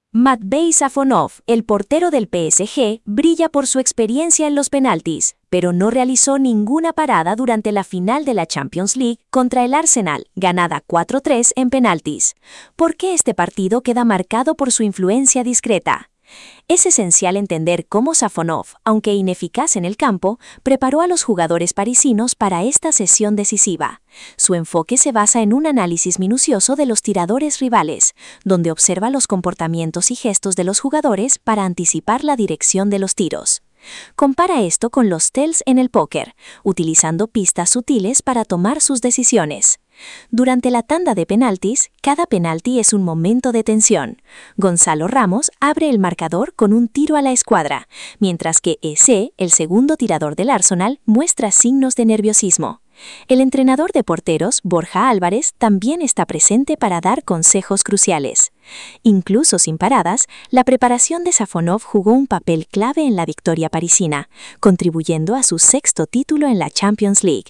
Matvei Safonov, el portero del PSG, brilla por su experiencia en los penaltis, pero no realizó ninguna parada durante la final de la Champions League contra el Arsenal, ganada 4-3 en penaltis. ¿Por qué este partido queda marcado por su influencia discreta? Es esencial entender cómo Safonov, aunque ineficaz en el campo, preparó a los jugadores parisinos para esta sesión decisiva. Su enfoque se basa en un análisis minucioso de los tiradores rivales, donde observa los comportamientos y gestos de los jugadores para anticipar la dirección de los tiros. Compara esto con los tells en el póker, utilizando pistas sutiles para tomar sus decisiones. Durante la tanda de penaltis, cada penalti es un momento de tensión. Gonzalo Ramos abre el marcador con un tiro a la escuadra, mientras que Eze, el segundo tirador del Arsenal, muestra signos de nerviosismo. El entrenador de porteros, Borja Álvarez, también está presente para dar consejos cruciales. Incluso sin paradas, la preparación de Safonov jugó un papel clave en la victoria parisina, contribuyendo a su sexto título en la Champions League.